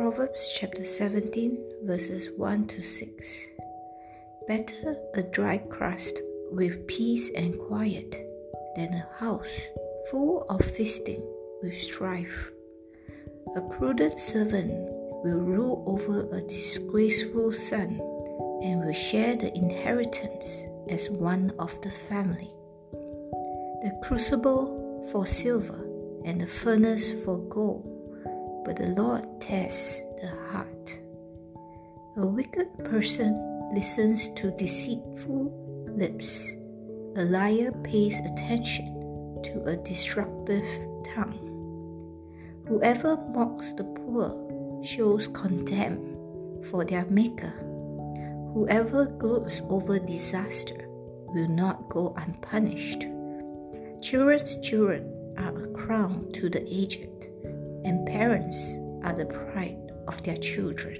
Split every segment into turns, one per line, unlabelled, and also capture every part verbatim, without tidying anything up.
Proverbs chapter seventeen, verses one to six. Better a dry crust with peace and quiet than a house full of feasting with strife. A prudent servant will rule over a disgraceful son and will share the inheritance as one of the family. The crucible for silver and the furnace for gold, but the Lord tests the heart. A wicked person listens to deceitful lips. A liar pays attention to a destructive tongue. Whoever mocks the poor shows contempt for their maker. Whoever gloats over disaster will not go unpunished. Children's children are a crown to the aged, and parents are the pride of their children.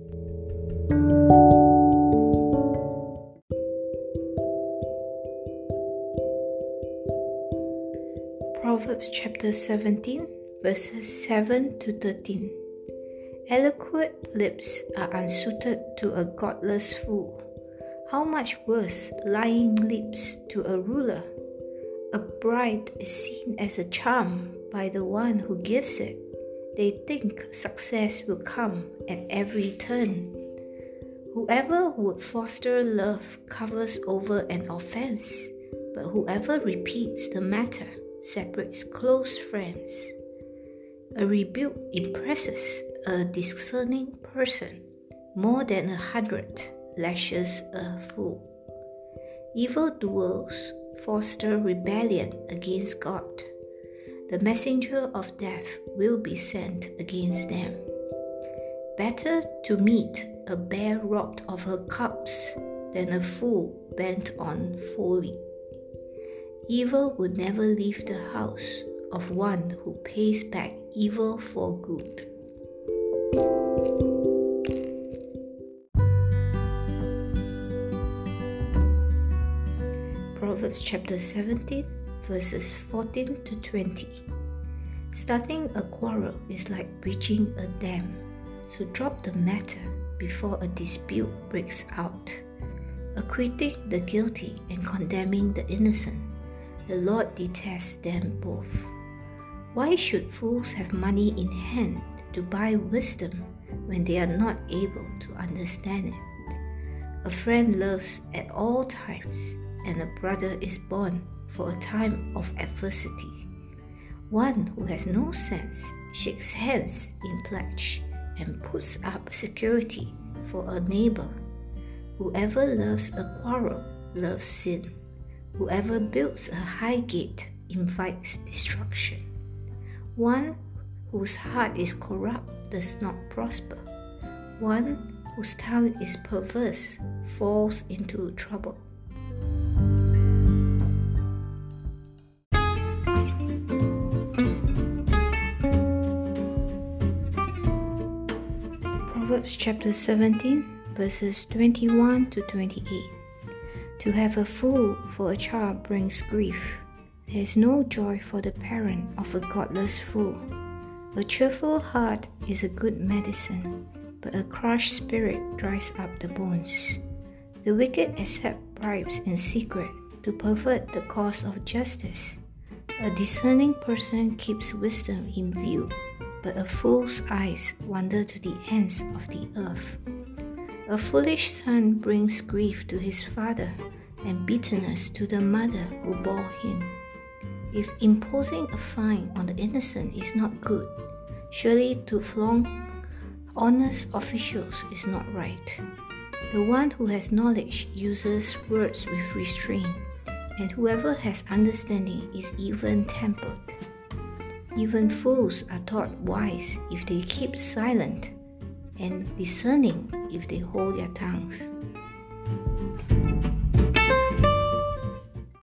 Proverbs chapter seventeen, verses seven to thirteen. Eloquent lips are unsuited to a godless fool. How much worse lying lips to a ruler? A bribe is seen as a charm by the one who gives it. They think success will come at every turn. Whoever would foster love covers over an offense, but whoever repeats the matter separates close friends. A rebuke impresses a discerning person more than a hundred lashes a fool. Evildoers foster rebellion against God. The messenger of death will be sent against them. Better to meet a bear robbed of her cubs than a fool bent on folly. Evil would never leave the house of one who pays back evil for good. Proverbs chapter seventeen, verses fourteen to twenty. Starting a quarrel is like breaching a dam, so drop the matter before a dispute breaks out. Acquitting the guilty and condemning the innocent, the Lord detests them both. Why should fools have money in hand to buy wisdom when they are not able to understand it? A friend loves at all times, and a brother is born for a time of adversity. One who has no sense shakes hands in pledge and puts up security for a neighbor. Whoever loves a quarrel loves sin. Whoever builds a high gate invites destruction. One whose heart is corrupt does not prosper. One whose tongue is perverse falls into trouble. Proverbs chapter seventeen, verses twenty-one to twenty-eight. To have a fool for a child brings grief. There is no joy for the parent of a godless fool. A cheerful heart is a good medicine, but a crushed spirit dries up the bones. The wicked accept bribes in secret to pervert the cause of justice. A discerning person keeps wisdom in view, but a fool's eyes wander to the ends of the earth. A foolish son brings grief to his father and bitterness to the mother who bore him. If imposing a fine on the innocent is not good, surely to flaunt honest officials is not right. The one who has knowledge uses words with restraint, and whoever has understanding is even-tempered. Even fools are thought wise if they keep silent, and discerning if they hold their tongues.